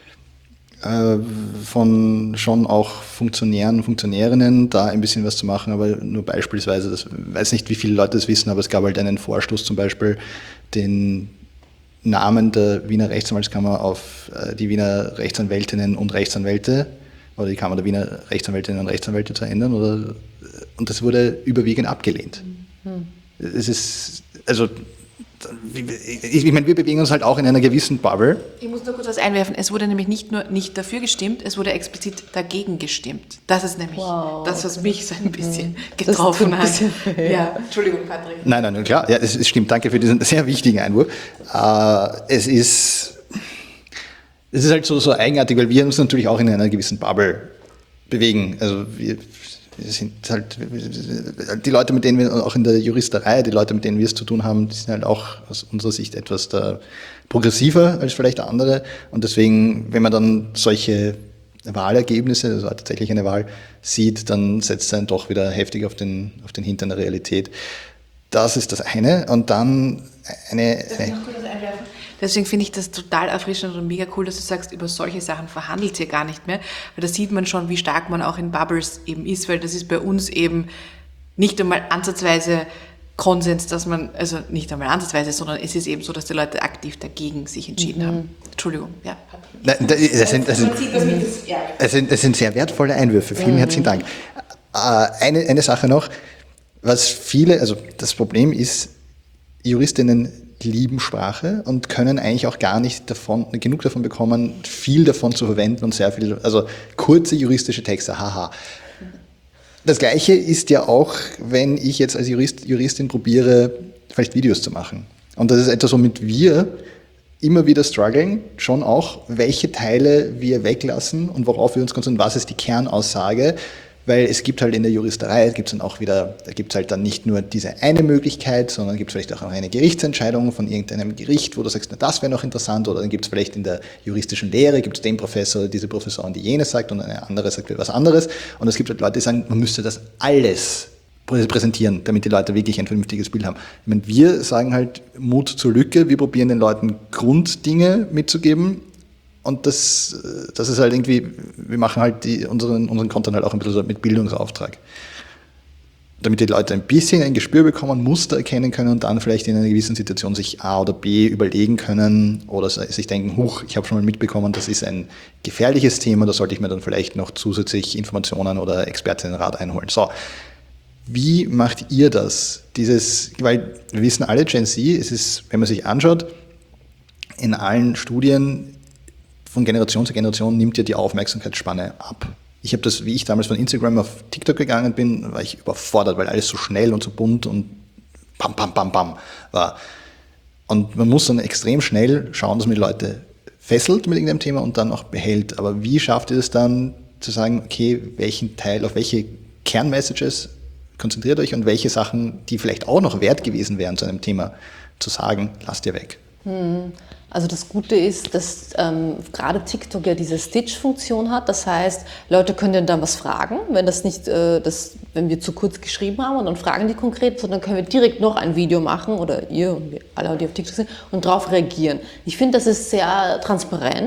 von schon auch Funktionären und Funktionärinnen, da ein bisschen was zu machen, aber nur beispielsweise, ich weiß nicht, wie viele Leute das wissen, aber es gab halt einen Vorstoß zum Beispiel, den Namen der Wiener Rechtsanwaltskammer auf die Wiener Rechtsanwältinnen und Rechtsanwälte oder die Kammer der Wiener Rechtsanwältinnen und Rechtsanwälte zu ändern. Und das wurde überwiegend abgelehnt. Es ist, also, ich meine, wir bewegen uns halt auch in einer gewissen Bubble. Ich muss nur kurz was einwerfen. Es wurde nämlich nicht nur nicht dafür gestimmt, es wurde explizit dagegen gestimmt. Das ist nämlich das, was mich so ein bisschen getroffen hat. Ja, Entschuldigung, Patrick. Nein, klar, ja, es stimmt. Danke für diesen sehr wichtigen Einwurf. Es ist halt so eigenartig, weil wir uns natürlich auch in einer gewissen Bubble bewegen. Also wir sind halt, die Leute, mit denen wir auch in der Juristerei, die Leute, mit denen wir es zu tun haben, die sind halt auch aus unserer Sicht etwas da progressiver als vielleicht andere. Und deswegen, wenn man dann solche Wahlergebnisse, das war tatsächlich eine Wahl, sieht, dann setzt es einen doch wieder heftig auf den Hintern der Realität. Das ist das eine. Und dann eine Deswegen finde ich das total erfrischend und mega cool, dass du sagst, über solche Sachen verhandelt ihr gar nicht mehr, weil da sieht man schon, wie stark man auch in Bubbles eben ist, weil das ist bei uns eben nicht einmal ansatzweise Konsens, dass man, also nicht einmal ansatzweise, sondern es ist eben so, dass die Leute aktiv dagegen sich entschieden haben. Entschuldigung, ja. Es sind sehr wertvolle Einwürfe, vielen herzlichen Dank. Eine Sache noch, was viele, also das Problem ist, Juristinnen lieben Sprache und können eigentlich auch gar nicht genug davon bekommen, viel davon zu verwenden und sehr viel, also kurze juristische Texte, haha. Das Gleiche ist ja auch, wenn ich jetzt als Juristin probiere, vielleicht Videos zu machen. Und das ist etwas, womit wir immer wieder strugglen, schon auch, welche Teile wir weglassen und worauf wir uns konzentrieren, was ist die Kernaussage, weil es gibt halt in der Juristerei, da gibt es halt dann nicht nur diese eine Möglichkeit, sondern gibt es vielleicht auch eine Gerichtsentscheidung von irgendeinem Gericht, wo du sagst, na, das wäre noch interessant, oder dann gibt es vielleicht in der juristischen Lehre, gibt es den Professor oder diese Professorin, die jenes sagt und eine andere sagt was anderes. Und es gibt halt Leute, die sagen, man müsste das alles präsentieren, damit die Leute wirklich ein vernünftiges Bild haben. Ich meine, wir sagen halt Mut zur Lücke, wir probieren den Leuten Grunddinge mitzugeben. Und das ist halt irgendwie, wir machen halt unseren Content halt auch ein bisschen so mit Bildungsauftrag. Damit die Leute ein bisschen ein Gespür bekommen, Muster erkennen können und dann vielleicht in einer gewissen Situation sich A oder B überlegen können oder sich denken, ich habe schon mal mitbekommen, das ist ein gefährliches Thema, da sollte ich mir dann vielleicht noch zusätzlich Informationen oder Expertinnenrat einholen. So, wie macht ihr das? Weil wir wissen alle, Gen Z, es ist, wenn man sich anschaut, in allen Studien von Generation zu Generation nimmt ja die Aufmerksamkeitsspanne ab. Ich habe das, wie ich damals von Instagram auf TikTok gegangen bin, war ich überfordert, weil alles so schnell und so bunt und bam, bam, bam, bam war. Und man muss dann extrem schnell schauen, dass man die Leute fesselt mit irgendeinem Thema und dann auch behält. Aber wie schafft ihr es dann zu sagen, okay, auf welche Kernmessages konzentriert euch und welche Sachen, die vielleicht auch noch wert gewesen wären, zu einem Thema zu sagen, lasst ihr weg? Also das Gute ist, dass gerade TikTok ja diese Stitch-Funktion hat. Das heißt, Leute können dann was fragen, wenn wenn wir zu kurz geschrieben haben und dann fragen die konkret, sondern können wir direkt noch ein Video machen oder ihr und wir alle, die auf TikTok sind und darauf reagieren. Ich finde, das ist sehr transparent.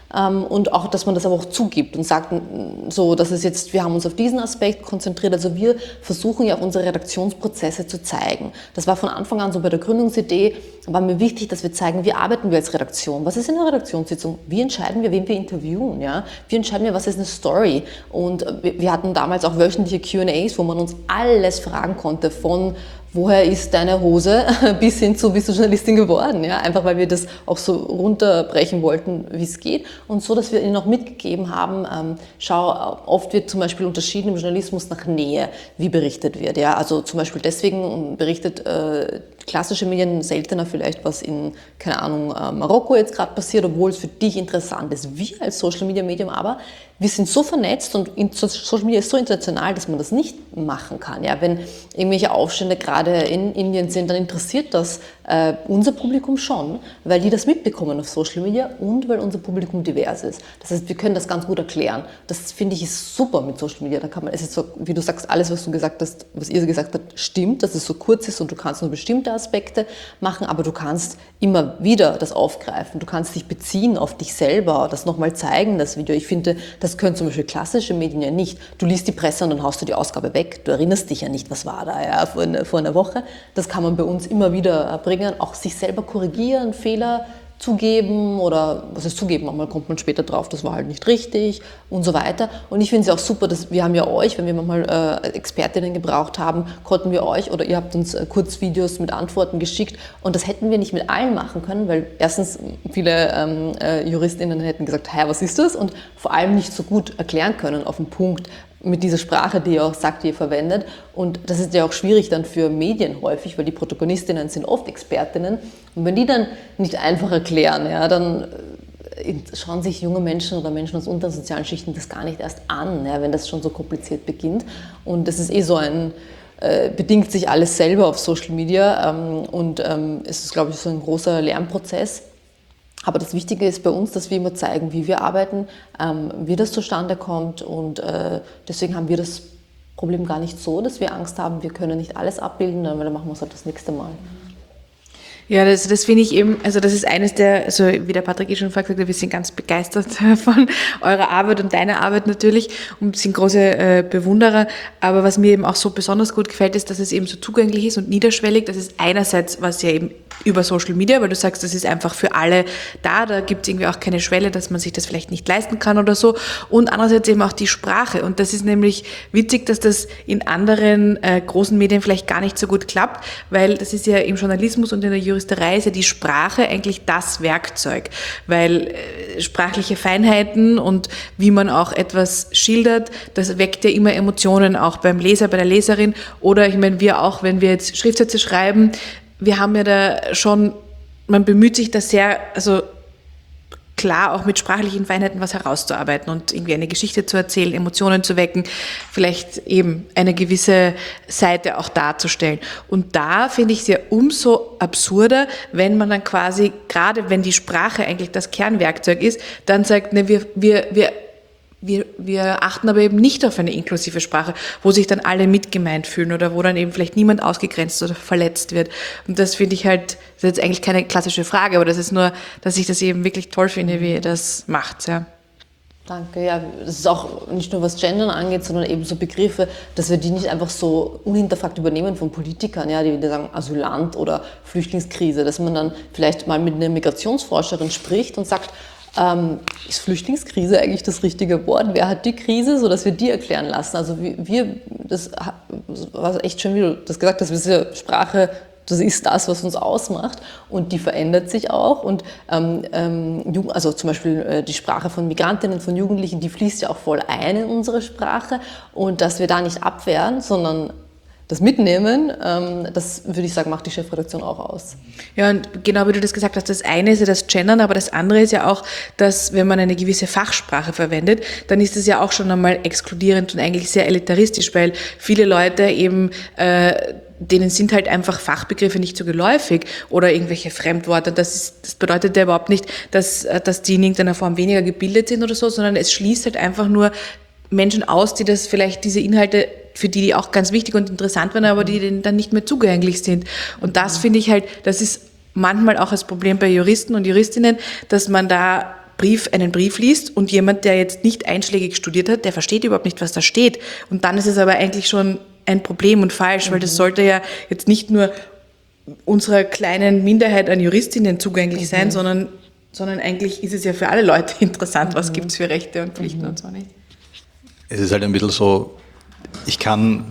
und auch, dass man das aber auch zugibt und sagt, so, das ist jetzt, wir haben uns auf diesen Aspekt konzentriert. Also wir versuchen ja auch unsere Redaktionsprozesse zu zeigen. Das war von Anfang an so bei der Gründungsidee, war mir wichtig, dass wir zeigen, wie arbeiten wir als Redaktion? Was ist in der Redaktionssitzung? Wie entscheiden wir, wen wir interviewen? Ja? Wie entscheiden wir, was ist eine Story? Und wir hatten damals auch wöchentliche Q&As, wo man uns alles fragen konnte, von woher ist deine Hose bis hin zu, bist du Journalistin geworden? Ja? Einfach weil wir das auch so runterbrechen wollten, wie es geht. Und so, dass wir ihnen auch mitgegeben haben, schau, oft wird zum Beispiel unterschieden im Journalismus nach Nähe, wie berichtet wird. Ja? Also zum Beispiel deswegen berichtet klassische Medien seltener vielleicht, was in, keine Ahnung, Marokko jetzt gerade passiert, obwohl es für dich interessant ist. Wir als Social Media Medium aber, wir sind so vernetzt und Social Media ist so international, dass man das nicht machen kann. Ja? Wenn irgendwelche Aufstände gerade in Indien sind, dann interessiert das unser Publikum schon, weil die das mitbekommen auf Social Media und weil unser Publikum divers ist. Das heißt, wir können das ganz gut erklären. Das finde ich ist super mit Social Media. Da kann man, es ist so, wie du sagst, alles, was du gesagt hast, was ihr gesagt habt, stimmt, dass es so kurz ist und du kannst nur bestimmte Aspekte machen, aber du kannst immer wieder das aufgreifen. Du kannst dich beziehen auf dich selber, das nochmal zeigen, das Video. Ich finde, das können zum Beispiel klassische Medien ja nicht. Du liest die Presse und dann haust du die Ausgabe weg. Du erinnerst dich ja nicht, was war da ja, vor einer Woche. Das kann man bei uns immer wieder bringen, auch sich selber korrigieren, Fehler zugeben oder, was ist zugeben, manchmal kommt man später drauf, das war halt nicht richtig und so weiter. Und ich finde es auch super, dass wir haben ja euch, wenn wir manchmal Expertinnen gebraucht haben, konnten wir euch oder ihr habt uns Kurzvideos mit Antworten geschickt und das hätten wir nicht mit allen machen können, weil erstens viele JuristInnen hätten gesagt, hey, was ist das? Und vor allem nicht so gut erklären können auf den Punkt, mit dieser Sprache, die ihr auch sagt, die ihr verwendet. Und das ist ja auch schwierig dann für Medien häufig, weil die Protagonistinnen sind oft Expertinnen. Und wenn die dann nicht einfach erklären, ja, dann schauen sich junge Menschen oder Menschen aus unteren sozialen Schichten das gar nicht erst an, ja, wenn das schon so kompliziert beginnt. Und das ist so ein, bedingt sich alles selber auf Social Media und es ist, glaube ich, so ein großer Lernprozess. Aber das Wichtige ist bei uns, dass wir immer zeigen, wie wir arbeiten, wie das zustande kommt und deswegen haben wir das Problem gar nicht so, dass wir Angst haben, wir können nicht alles abbilden, dann machen wir es halt das nächste Mal. Ja, das finde ich eben, also das ist eines der, also wie der Patrick schon vorher gesagt hat, wir sind ganz begeistert von eurer Arbeit und deiner Arbeit natürlich und sind große Bewunderer, aber was mir eben auch so besonders gut gefällt, ist, dass es eben so zugänglich ist und niederschwellig. Das ist einerseits, was ja eben über Social Media, weil du sagst, das ist einfach für alle da gibt es irgendwie auch keine Schwelle, dass man sich das vielleicht nicht leisten kann oder so und andererseits eben auch die Sprache und das ist nämlich witzig, dass das in anderen großen Medien vielleicht gar nicht so gut klappt, weil das ist ja im Journalismus und in der Juristerei ist ja die Sprache eigentlich das Werkzeug, weil sprachliche Feinheiten und wie man auch etwas schildert, das weckt ja immer Emotionen auch beim Leser, bei der Leserin oder ich meine, wir auch, wenn wir jetzt Schriftsätze schreiben, wir haben ja da schon, man bemüht sich da sehr, also klar auch mit sprachlichen Feinheiten was herauszuarbeiten und irgendwie eine Geschichte zu erzählen, Emotionen zu wecken, vielleicht eben eine gewisse Seite auch darzustellen. Und da finde ich es ja umso absurder, wenn man dann quasi, gerade wenn die Sprache eigentlich das Kernwerkzeug ist, dann sagt, ne, wir achten aber eben nicht auf eine inklusive Sprache, wo sich dann alle mitgemeint fühlen oder wo dann eben vielleicht niemand ausgegrenzt oder verletzt wird. Und das finde ich halt, das ist jetzt eigentlich keine klassische Frage, aber das ist nur, dass ich das eben wirklich toll finde, wie ihr das macht. Ja. Danke, ja, das ist auch nicht nur was Gendern angeht, sondern eben so Begriffe, dass wir die nicht einfach so unhinterfragt übernehmen von Politikern, ja, die sagen Asylant oder Flüchtlingskrise, dass man dann vielleicht mal mit einer Migrationsforscherin spricht und sagt, ist Flüchtlingskrise eigentlich das richtige Wort? Wer hat die Krise, sodass wir die erklären lassen? Also das war echt schön, wie du das gesagt hast, diese Sprache, das ist das, was uns ausmacht und die verändert sich auch und also zum Beispiel die Sprache von Migrantinnen, von Jugendlichen, die fließt ja auch voll ein in unsere Sprache und dass wir da nicht abwehren, sondern das Mitnehmen, das würde ich sagen, macht die Chefredaktion auch aus. Ja, und genau wie du das gesagt hast, das eine ist ja das Gendern, aber das andere ist ja auch, dass wenn man eine gewisse Fachsprache verwendet, dann ist das ja auch schon einmal exkludierend und eigentlich sehr elitaristisch, weil viele Leute eben denen sind halt einfach Fachbegriffe nicht so geläufig oder irgendwelche Fremdworte. Das bedeutet ja überhaupt nicht, dass die in irgendeiner Form weniger gebildet sind oder so, sondern es schließt halt einfach nur Menschen aus, die das vielleicht diese Inhalte, für die auch ganz wichtig und interessant waren, aber die denen dann nicht mehr zugänglich sind. Und das finde ich halt, das ist manchmal auch das Problem bei Juristen und Juristinnen, dass man da einen Brief liest und jemand, der jetzt nicht einschlägig studiert hat, der versteht überhaupt nicht, was da steht. Und dann ist es aber eigentlich schon ein Problem und falsch, weil das sollte ja jetzt nicht nur unserer kleinen Minderheit an Juristinnen zugänglich sein, sondern eigentlich ist es ja für alle Leute interessant, was gibt es für Rechte und Pflichten und so nicht. Es ist halt ein bisschen so, ich kann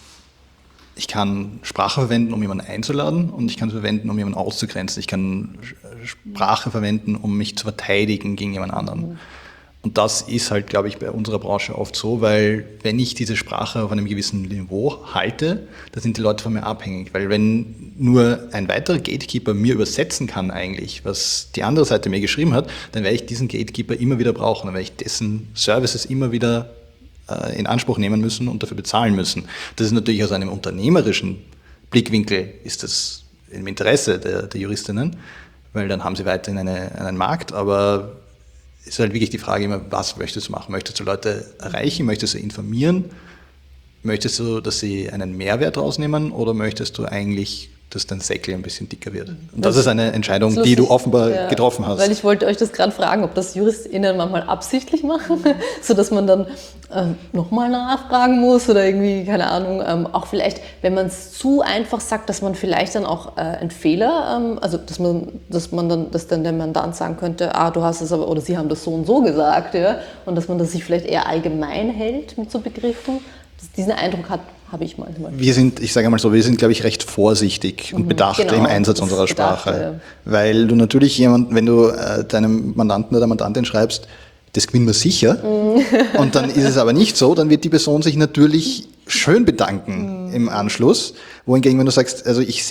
Sprache verwenden, um jemanden einzuladen, und ich kann sie verwenden, um jemanden auszugrenzen. Ich kann Sprache verwenden, um mich zu verteidigen gegen jemand anderen. Und das ist halt, glaube ich, bei unserer Branche oft so, weil wenn ich diese Sprache auf einem gewissen Niveau halte, dann sind die Leute von mir abhängig. Weil wenn nur ein weiterer Gatekeeper mir übersetzen kann eigentlich, was die andere Seite mir geschrieben hat, dann werde ich diesen Gatekeeper immer wieder brauchen. Dann werde ich dessen Services immer wieder in Anspruch nehmen müssen und dafür bezahlen müssen. Das ist natürlich aus einem unternehmerischen Blickwinkel ist das im Interesse der Juristinnen, weil dann haben sie weiterhin einen Markt, aber es ist halt wirklich die Frage immer, was möchtest du machen? Möchtest du Leute erreichen? Möchtest du informieren? Möchtest du, dass sie einen Mehrwert rausnehmen, oder möchtest du eigentlich, dass dein Säckel ein bisschen dicker wird? Und das ist eine Entscheidung, die du offenbar getroffen hast. Weil ich wollte euch das gerade fragen, ob das JuristInnen manchmal absichtlich machen, sodass man dann nochmal nachfragen muss oder irgendwie, keine Ahnung, auch vielleicht, wenn man es zu einfach sagt, dass man vielleicht dann auch einen Fehler, also dass dann der Mandant sagen könnte, du hast es aber, oder sie haben das so und so gesagt, ja, und dass man das sich vielleicht eher allgemein hält mit so Begriffen. Diesen Eindruck habe ich manchmal. Wir sind, glaube ich, recht vorsichtig und bedacht im Einsatz unserer Sprache. Weil du natürlich wenn du deinem Mandanten oder Mandantin schreibst, das gewinnen wir sicher, und dann ist es aber nicht so, dann wird die Person sich natürlich schön bedanken im Anschluss. Wohingegen, wenn du sagst, also ich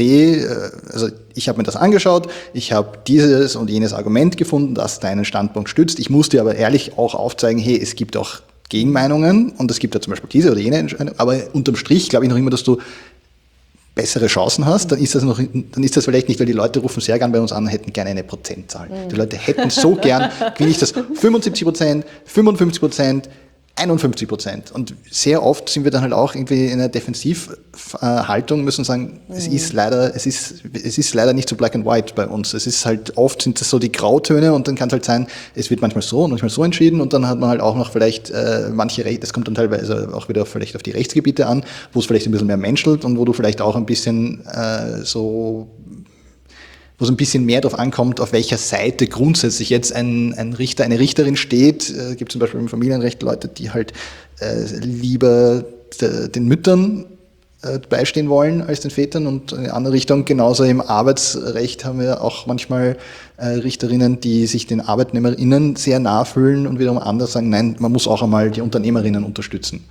habe mir das angeschaut, ich habe dieses und jenes Argument gefunden, das deinen Standpunkt stützt. Ich muss dir aber ehrlich auch aufzeigen, hey, es gibt auch Gegenmeinungen, und es gibt ja zum Beispiel diese oder jene Entscheidung, aber unterm Strich glaube ich noch immer, dass du bessere Chancen hast, dann ist das vielleicht nicht, weil die Leute rufen sehr gern bei uns an, hätten gerne eine Prozentzahl. Die Leute hätten so gern, will ich das 75%, 55%, 51%. Und sehr oft sind wir dann halt auch irgendwie in einer Defensivhaltung, müssen sagen, es ist leider nicht so black and white bei uns. Es ist halt, oft sind das so die Grautöne, und dann kann es halt sein, es wird manchmal so und manchmal so entschieden, und dann hat man halt auch noch vielleicht manche Rechte, das kommt dann teilweise auch wieder vielleicht auf die Rechtsgebiete an, wo es vielleicht ein bisschen mehr menschelt und wo du vielleicht auch ein bisschen wo es ein bisschen mehr darauf ankommt, auf welcher Seite grundsätzlich jetzt ein Richter, eine Richterin steht. Es gibt zum Beispiel im Familienrecht Leute, die halt lieber den Müttern beistehen wollen als den Vätern, und in eine andere Richtung. Genauso im Arbeitsrecht haben wir auch manchmal Richterinnen, die sich den ArbeitnehmerInnen sehr nahe fühlen, und wiederum andere sagen, nein, man muss auch einmal die Unternehmerinnen unterstützen.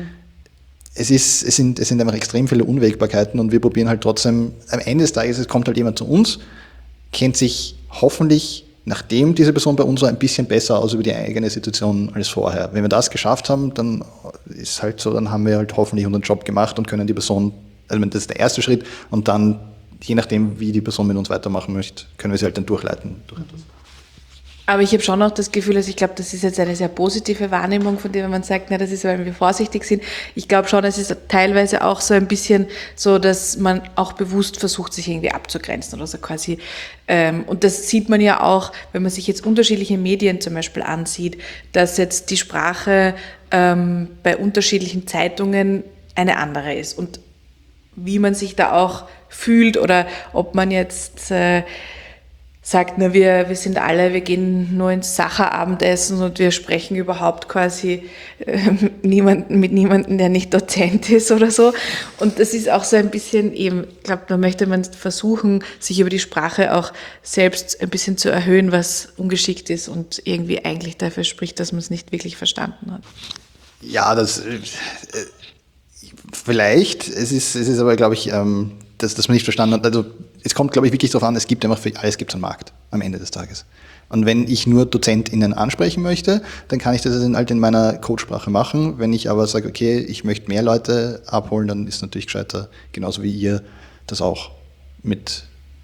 Es sind einfach extrem viele Unwägbarkeiten, und wir probieren halt trotzdem, am Ende des Tages, es kommt halt jemand zu uns, kennt sich hoffentlich, nachdem diese Person bei uns war, ein bisschen besser aus über die eigene Situation als vorher. Wenn wir das geschafft haben, dann ist halt so, dann haben wir halt hoffentlich unseren Job gemacht und können die Person, also das ist der erste Schritt, und dann, je nachdem, wie die Person mit uns weitermachen möchte, können wir sie halt dann durchleiten durch etwas. Aber ich habe schon auch das Gefühl, also ich glaube, das ist jetzt eine sehr positive Wahrnehmung, von der man sagt, na, das ist, weil wir vorsichtig sind. Ich glaube schon, es ist teilweise auch so ein bisschen so, dass man auch bewusst versucht, sich irgendwie abzugrenzen oder so quasi. Und das sieht man ja auch, wenn man sich jetzt unterschiedliche Medien zum Beispiel ansieht, dass jetzt die Sprache bei unterschiedlichen Zeitungen eine andere ist. Und wie man sich da auch fühlt, oder ob man jetzt sagt, na, wir wir gehen nur ins Sacher-Abendessen und wir sprechen überhaupt quasi mit niemandem, der nicht Dozent ist oder so. Und das ist auch so ein bisschen eben, ich glaube, da möchte man versuchen, sich über die Sprache auch selbst ein bisschen zu erhöhen, was ungeschickt ist und irgendwie eigentlich dafür spricht, dass man es nicht wirklich verstanden hat. Ja, das vielleicht, es ist aber, glaube ich, dass man nicht verstanden hat. Also es kommt, glaube ich, wirklich darauf an, es gibt einfach für alles gibt's einen Markt am Ende des Tages. Und wenn ich nur DozentInnen ansprechen möchte, dann kann ich das halt in meiner Codesprache machen. Wenn ich aber sage, okay, ich möchte mehr Leute abholen, dann ist es natürlich gescheiter, genauso wie ihr, das auch mit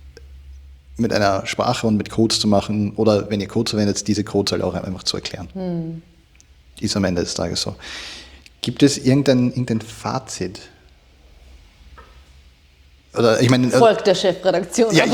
einer Sprache und mit Codes zu machen. Oder wenn ihr Codes verwendet, diese Codes halt auch einfach zu erklären. Ist am Ende des Tages so. Gibt es irgendein Fazit? oder ich meine... Folgt der Chefredaktion. Ja,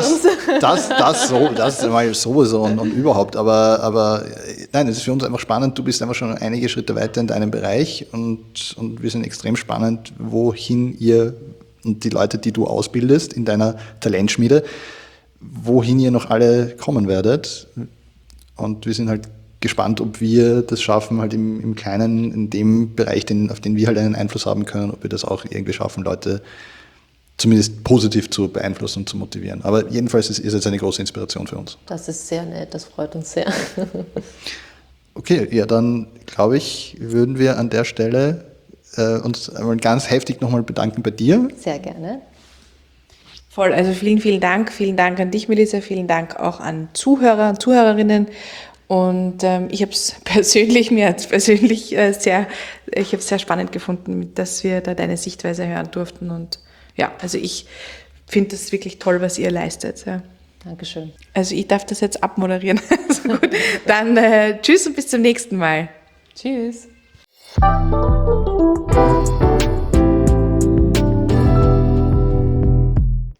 das mal sowieso und überhaupt, aber nein, es ist für uns einfach spannend, du bist einfach schon einige Schritte weiter in deinem Bereich und wir sind extrem spannend, wohin ihr und die Leute, die du ausbildest in deiner Talentschmiede, wohin ihr noch alle kommen werdet. Und wir sind halt gespannt, ob wir das schaffen, halt im Kleinen, in dem Bereich, auf den wir halt einen Einfluss haben können, ob wir das auch irgendwie schaffen, Leute zumindest positiv zu beeinflussen und zu motivieren. Aber jedenfalls ist es eine große Inspiration für uns. Das ist sehr nett, das freut uns sehr. Okay, ja, dann glaube ich, würden wir an der Stelle uns einmal ganz heftig nochmal bedanken bei dir. Sehr gerne. Voll, also vielen, vielen Dank. Vielen Dank an dich, Melissa. Vielen Dank auch an Zuhörer und Zuhörerinnen. Und ich habe es persönlich sehr spannend gefunden, dass wir da deine Sichtweise hören durften. Und ja, also ich finde das wirklich toll, was ihr leistet. Ja. Dankeschön. Also ich darf das jetzt abmoderieren. Also gut. Dann tschüss und bis zum nächsten Mal. Tschüss.